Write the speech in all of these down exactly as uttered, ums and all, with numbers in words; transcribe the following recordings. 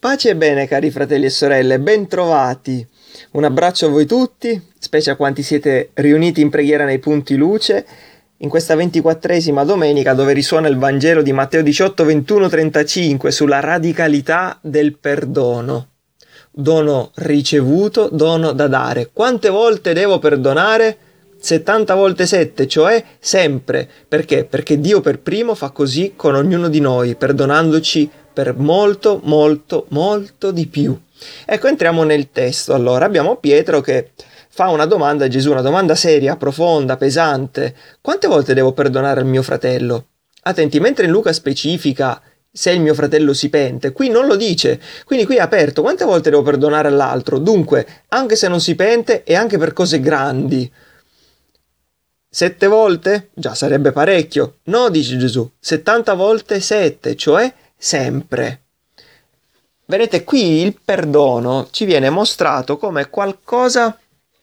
Pace e bene, cari fratelli e sorelle, bentrovati. Un abbraccio a voi tutti, specie a quanti siete riuniti in preghiera nei punti luce, in questa ventiquattresima domenica dove risuona il Vangelo di Matteo diciotto, ventuno, trentacinque sulla radicalità del perdono. Dono ricevuto, dono da dare. Quante volte devo perdonare? settanta volte sette, cioè sempre. Perché? Perché Dio per primo fa così con ognuno di noi, perdonandoci per molto, molto, molto di più. Ecco, entriamo nel testo. Allora, abbiamo Pietro che fa una domanda a Gesù, una domanda seria, profonda, pesante. Quante volte devo perdonare al mio fratello? Attenti, mentre in Luca specifica se il mio fratello si pente, qui non lo dice, quindi qui è aperto. Quante volte devo perdonare all'altro? Dunque, anche se non si pente e anche per cose grandi. Sette volte? Già sarebbe parecchio. No, dice Gesù, settanta volte sette, cioè sempre. Vedete, qui il perdono ci viene mostrato come qualcosa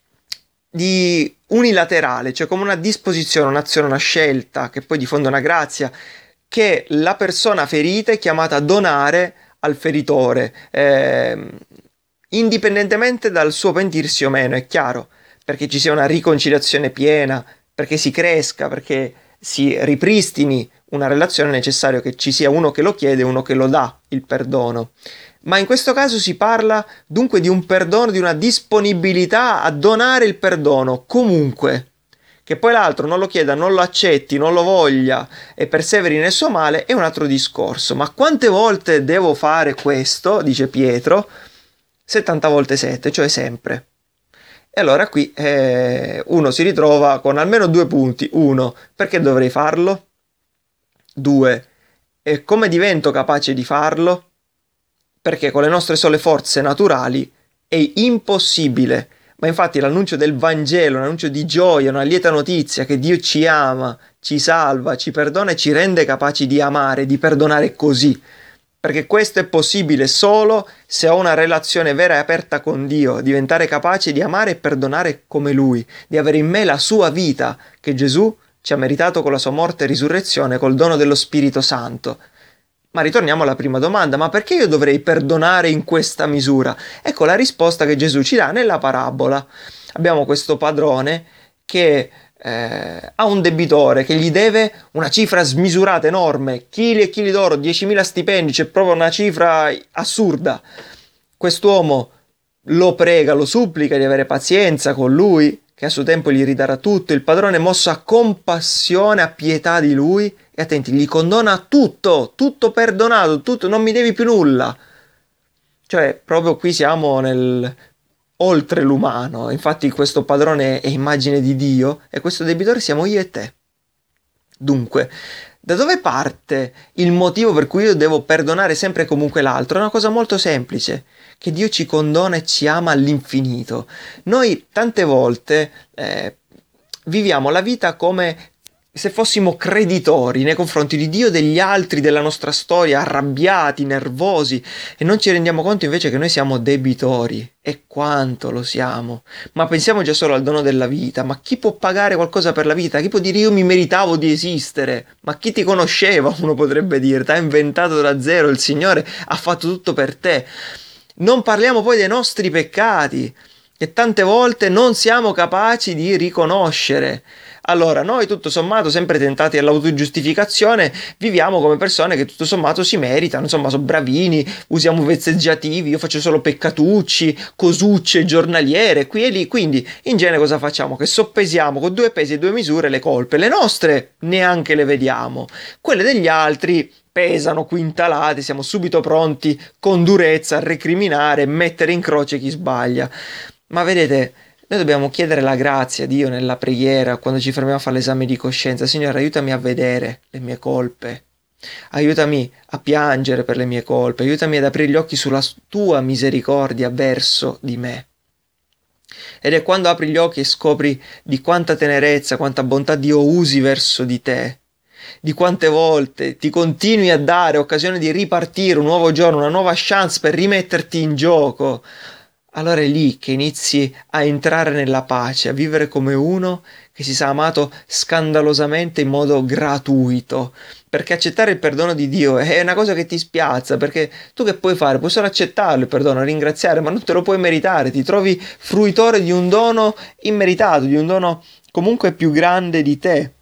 di unilaterale, cioè come una disposizione, un'azione, una scelta, che poi diffonde una grazia, che la persona ferita è chiamata a donare al feritore, eh, indipendentemente dal suo pentirsi o meno, è chiaro, perché ci sia una riconciliazione piena, perché si cresca, perché si ripristini una relazione, è necessario che ci sia uno che lo chiede e uno che lo dà, il perdono. Ma in questo caso si parla dunque di un perdono, di una disponibilità a donare il perdono, comunque. Che poi l'altro non lo chieda, non lo accetti, non lo voglia e perseveri nel suo male è un altro discorso. Ma quante volte devo fare questo, dice Pietro? settanta volte sette, cioè sempre. E allora qui eh, uno si ritrova con almeno due punti. Uno, perché dovrei farlo? Due, e come divento capace di farlo? Perché con le nostre sole forze naturali è impossibile. Ma infatti l'annuncio del Vangelo, un annuncio di gioia, una lieta notizia che Dio ci ama, ci salva, ci perdona e ci rende capaci di amare, di perdonare così. Perché questo è possibile solo se ho una relazione vera e aperta con Dio, diventare capace di amare e perdonare come Lui, di avere in me la sua vita che Gesù ci ha meritato con la sua morte e risurrezione, col dono dello Spirito Santo. Ma ritorniamo alla prima domanda, ma perché io dovrei perdonare in questa misura? Ecco la risposta che Gesù ci dà nella parabola. Abbiamo questo padrone che eh, ha un debitore che gli deve una cifra smisurata, enorme, chili e chili d'oro, diecimila stipendi, c'è proprio una cifra assurda. Quest'uomo lo prega, lo supplica di avere pazienza con lui, che a suo tempo gli ridarà tutto. Il padrone, mosso a compassione, a pietà di lui, e attenti, gli condona tutto, tutto perdonato, tutto, non mi devi più nulla. Cioè, proprio qui siamo nel oltre l'umano. Infatti questo padrone è immagine di Dio e questo debitore siamo io e te. Dunque, da dove parte il motivo per cui io devo perdonare sempre e comunque l'altro? È una cosa molto semplice, che Dio ci condona e ci ama all'infinito. Noi tante volte eh, viviamo la vita come se fossimo creditori nei confronti di Dio, degli altri, della nostra storia, arrabbiati, nervosi, e non ci rendiamo conto invece che noi siamo debitori. E quanto lo siamo. Ma pensiamo già solo al dono della vita. Ma chi può pagare qualcosa per la vita? Chi può dire io mi meritavo di esistere? Ma chi ti conosceva, uno potrebbe dire, ti ha inventato da zero, il Signore ha fatto tutto per te. Non parliamo poi dei nostri peccati, che tante volte non siamo capaci di riconoscere. Allora, noi tutto sommato, sempre tentati all'autogiustificazione, viviamo come persone che tutto sommato si meritano, insomma, sono bravini, usiamo vezzeggiativi, io faccio solo peccatucci, cosucce giornaliere, qui e lì. Quindi, in genere cosa facciamo? Che soppesiamo con due pesi e due misure le colpe. Le nostre neanche le vediamo. Quelle degli altri pesano quintalate, siamo subito pronti con durezza a recriminare e mettere in croce chi sbaglia. Ma vedete, noi dobbiamo chiedere la grazia a Dio nella preghiera, quando ci fermiamo a fare l'esame di coscienza. Signore, aiutami a vedere le mie colpe, aiutami a piangere per le mie colpe, aiutami ad aprire gli occhi sulla tua misericordia verso di me. Ed è quando apri gli occhi e scopri di quanta tenerezza, quanta bontà Dio usi verso di te, di quante volte ti continui a dare occasione di ripartire un nuovo giorno, una nuova chance per rimetterti in gioco. Allora è lì che inizi a entrare nella pace, a vivere come uno che si sa amato scandalosamente in modo gratuito, perché accettare il perdono di Dio è una cosa che ti spiazza, perché tu che puoi fare? Puoi solo accettarlo il perdono, ringraziare, ma non te lo puoi meritare, ti trovi fruitore di un dono immeritato, di un dono comunque più grande di te.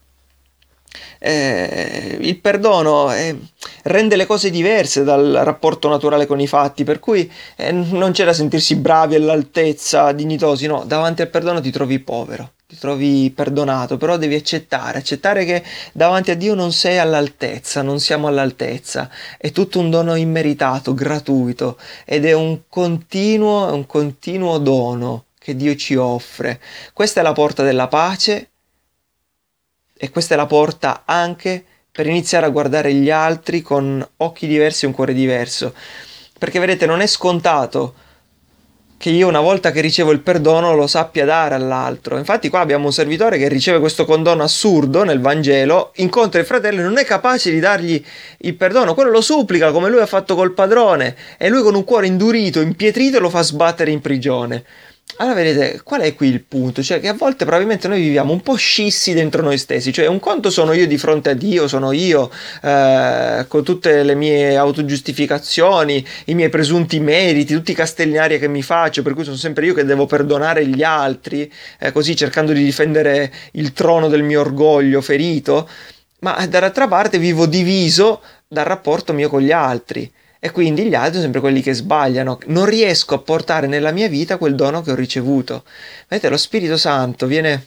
Eh, il perdono eh, rende le cose diverse dal rapporto naturale con i fatti, per cui eh, non c'è da sentirsi bravi, all'altezza, dignitosi, no, davanti al perdono ti trovi povero, ti trovi perdonato, però devi accettare, accettare che davanti a Dio non sei all'altezza, non siamo all'altezza, è tutto un dono immeritato, gratuito, ed è un continuo, un continuo dono che Dio ci offre. Questa è la porta della pace. E questa è la porta anche per iniziare a guardare gli altri con occhi diversi e un cuore diverso. Perché vedete, non è scontato che io una volta che ricevo il perdono lo sappia dare all'altro. Infatti qua abbiamo un servitore che riceve questo condono assurdo nel Vangelo, incontra il fratello e non è capace di dargli il perdono, quello lo supplica come lui ha fatto col padrone e lui con un cuore indurito, impietrito, lo fa sbattere in prigione. Allora vedete, qual è qui il punto? Cioè che a volte probabilmente noi viviamo un po' scissi dentro noi stessi, cioè un conto sono io di fronte a Dio, sono io eh, con tutte le mie autogiustificazioni, i miei presunti meriti, tutti i castellinaria che mi faccio, per cui sono sempre io che devo perdonare gli altri, eh, così cercando di difendere il trono del mio orgoglio ferito, ma dall'altra parte vivo diviso dal rapporto mio con gli altri. E quindi gli altri sono sempre quelli che sbagliano. Non riesco a portare nella mia vita quel dono che ho ricevuto. Vedete, lo Spirito Santo viene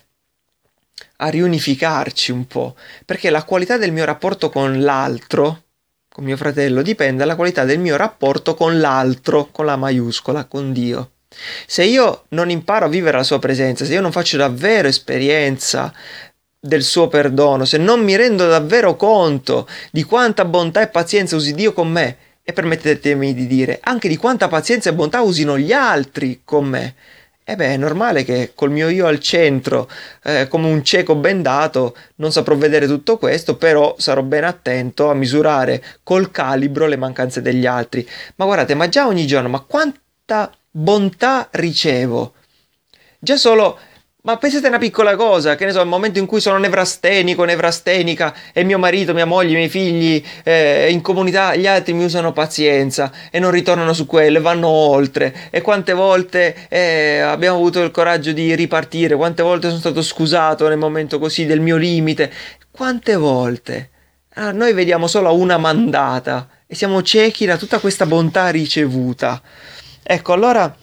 a riunificarci un po', perché la qualità del mio rapporto con l'altro, con mio fratello, dipende dalla qualità del mio rapporto con l'altro, con la maiuscola, con Dio. Se io non imparo a vivere la sua presenza, se io non faccio davvero esperienza del suo perdono, se non mi rendo davvero conto di quanta bontà e pazienza usi Dio con me, e permettetemi di dire anche di quanta pazienza e bontà usino gli altri con me, e beh, è normale che col mio io al centro, eh, come un cieco bendato, non saprò vedere tutto questo, però sarò ben attento a misurare col calibro le mancanze degli altri. Ma guardate, ma già ogni giorno, ma quanta bontà ricevo? Già solo... Ma pensate a una piccola cosa, che ne so, al momento in cui sono nevrastenico, nevrastenica e mio marito, mia moglie, i miei figli eh, in comunità, gli altri mi usano pazienza e non ritornano su quello e vanno oltre. E quante volte eh, abbiamo avuto il coraggio di ripartire, quante volte sono stato scusato nel momento così del mio limite, quante volte. Allora, noi vediamo solo una mandata e siamo ciechi da tutta questa bontà ricevuta. Ecco, allora,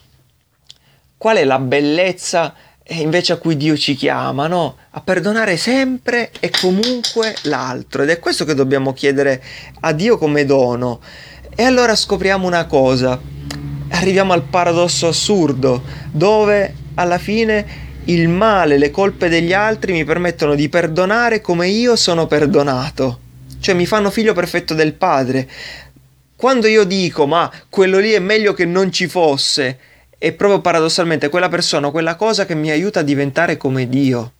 qual è la bellezza e invece a cui Dio ci chiama, no? A perdonare sempre e comunque l'altro. Ed è questo che dobbiamo chiedere a Dio come dono. E allora scopriamo una cosa. Arriviamo al paradosso assurdo, dove alla fine il male, le colpe degli altri mi permettono di perdonare come io sono perdonato. Cioè mi fanno figlio perfetto del Padre. Quando io dico, ma quello lì è meglio che non ci fosse, è proprio paradossalmente quella persona, quella cosa che mi aiuta a diventare come Dio.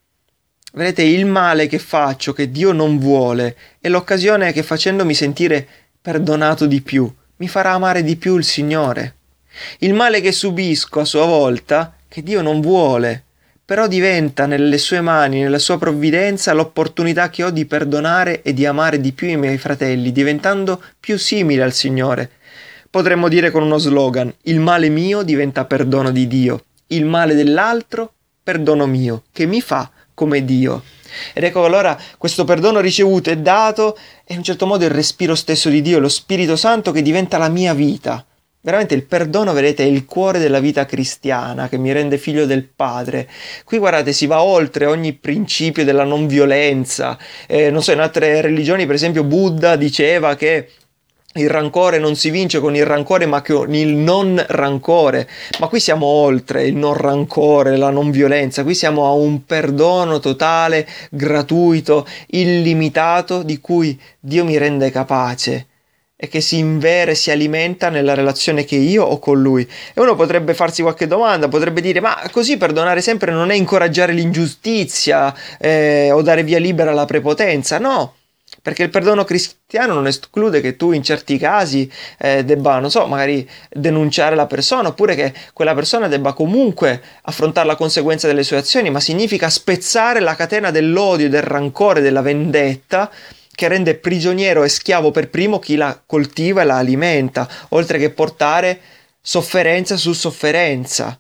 Vedete, il male che faccio, che Dio non vuole, è l'occasione che facendomi sentire perdonato di più, mi farà amare di più il Signore. Il male che subisco a sua volta, che Dio non vuole, però diventa nelle sue mani, nella sua provvidenza, l'opportunità che ho di perdonare e di amare di più i miei fratelli, diventando più simile al Signore. Potremmo dire con uno slogan: il male mio diventa perdono di Dio, il male dell'altro perdono mio, che mi fa come Dio. Ed ecco allora questo perdono ricevuto e dato è in un certo modo il respiro stesso di Dio, lo Spirito Santo che diventa la mia vita. Veramente il perdono, vedete, è il cuore della vita cristiana che mi rende figlio del Padre. Qui guardate, si va oltre ogni principio della non violenza. Eh, non so, in altre religioni, per esempio Buddha diceva che il rancore non si vince con il rancore ma con il non rancore, ma qui siamo oltre il non rancore, la non violenza, qui siamo a un perdono totale, gratuito, illimitato, di cui Dio mi rende capace e che si invere, si alimenta nella relazione che io ho con Lui. E uno potrebbe farsi qualche domanda, potrebbe dire: ma così perdonare sempre non è incoraggiare l'ingiustizia eh, o dare via libera alla prepotenza? No! Perché il perdono cristiano non esclude che tu in certi casi eh, debba, non so, magari denunciare la persona, oppure che quella persona debba comunque affrontare la conseguenza delle sue azioni, ma significa spezzare la catena dell'odio, del rancore, della vendetta che rende prigioniero e schiavo per primo chi la coltiva e la alimenta, oltre che portare sofferenza su sofferenza.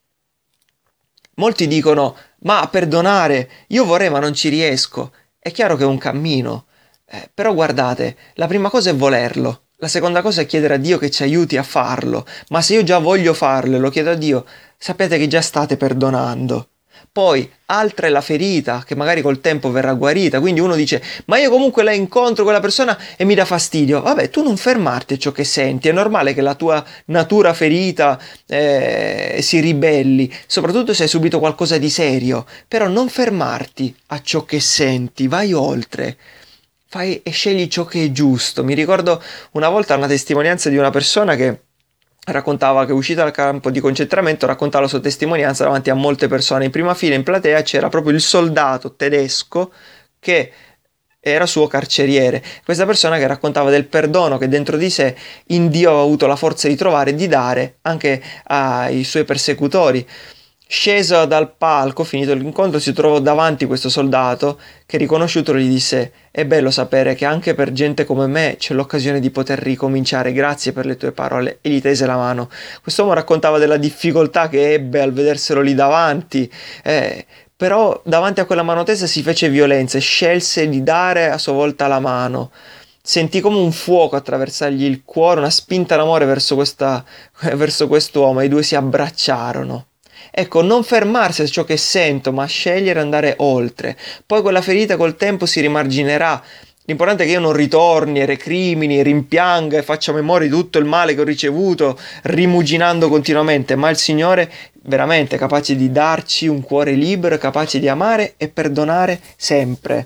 Molti dicono: ma perdonare, io vorrei ma non ci riesco. È chiaro che è un cammino, eh, però guardate, la prima cosa è volerlo, la seconda cosa è chiedere a Dio che ci aiuti a farlo, ma se io già voglio farlo e lo chiedo a Dio, sappiate che già state perdonando. Poi, altra è la ferita, che magari col tempo verrà guarita, quindi uno dice: ma io comunque la incontro quella persona e mi dà fastidio. Vabbè, tu non fermarti a ciò che senti, è normale che la tua natura ferita eh, si ribelli, soprattutto se hai subito qualcosa di serio, però non fermarti a ciò che senti, vai oltre. Fai e scegli ciò che è giusto. Mi ricordo una volta una testimonianza di una persona che raccontava che uscita dal campo di concentramento raccontava la sua testimonianza davanti a molte persone. In prima fila in platea c'era proprio il soldato tedesco che era suo carceriere. Questa persona che raccontava del perdono che dentro di sé in Dio aveva avuto la forza di trovare e di dare anche ai suoi persecutori. Sceso dal palco, finito l'incontro, si trovò davanti questo soldato che, riconosciutolo, gli disse: è bello sapere che anche per gente come me c'è l'occasione di poter ricominciare, grazie per le tue parole, e gli tese la mano. Quest'uomo raccontava della difficoltà che ebbe al vederselo lì davanti, eh, però davanti a quella mano tesa si fece violenza e scelse di dare a sua volta la mano. Sentì come un fuoco attraversargli il cuore, una spinta d'amore verso questa, verso quest'uomo, e i due si abbracciarono. Ecco, non fermarsi a ciò che sento, ma scegliere di andare oltre. Poi quella ferita col tempo si rimarginerà. L'importante è che io non ritorni e recrimini, rimpianga e faccia memoria di tutto il male che ho ricevuto, rimuginando continuamente, ma il Signore veramente è capace di darci un cuore libero, capace di amare e perdonare sempre.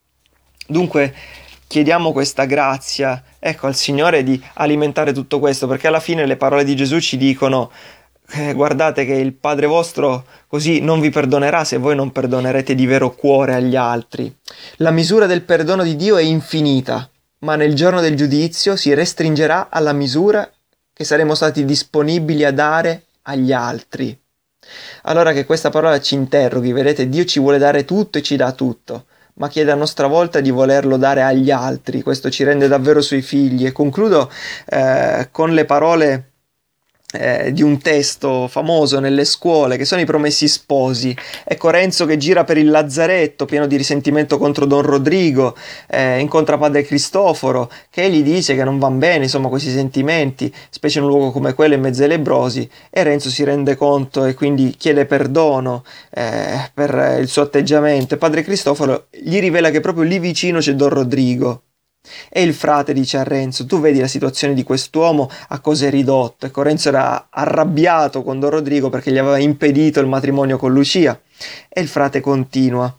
Dunque, chiediamo questa grazia, ecco, al Signore di alimentare tutto questo, perché alla fine le parole di Gesù ci dicono: Eh, guardate che il Padre vostro così non vi perdonerà se voi non perdonerete di vero cuore agli altri. La misura del perdono di Dio è infinita, ma nel giorno del giudizio si restringerà alla misura che saremo stati disponibili a dare agli altri. Allora che questa parola ci interroghi, vedete, Dio ci vuole dare tutto e ci dà tutto, ma chiede a nostra volta di volerlo dare agli altri. Questo ci rende davvero suoi figli. E concludo eh, con le parole Eh, di un testo famoso nelle scuole, che sono i Promessi Sposi. Ecco Renzo che gira per il lazzaretto pieno di risentimento contro Don Rodrigo, eh, incontra Padre Cristoforo che gli dice che non van bene insomma questi sentimenti, specie in un luogo come quello in mezzo ai lebbrosi, e Renzo si rende conto e quindi chiede perdono eh, per il suo atteggiamento, e Padre Cristoforo gli rivela che proprio lì vicino c'è Don Rodrigo. E il frate dice a Renzo: tu vedi la situazione di quest'uomo a cosa è ridotto. Ecco, Renzo era arrabbiato con Don Rodrigo perché gli aveva impedito il matrimonio con Lucia, e il frate continua: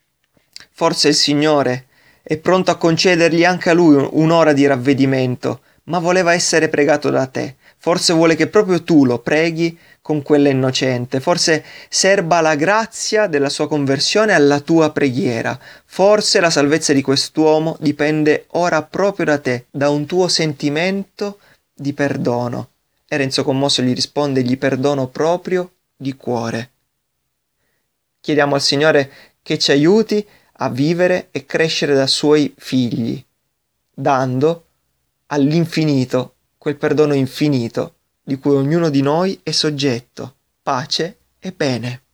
forse il Signore è pronto a concedergli anche a lui un'ora di ravvedimento, ma voleva essere pregato da te. Forse vuole che proprio tu lo preghi con quella innocente. Forse serba la grazia della sua conversione alla tua preghiera. Forse la salvezza di quest'uomo dipende ora proprio da te, da un tuo sentimento di perdono. E Renzo commosso gli risponde: gli perdono proprio di cuore. Chiediamo al Signore che ci aiuti a vivere e crescere da suoi figli, dando all'infinito quel perdono infinito di cui ognuno di noi è soggetto. Pace e bene.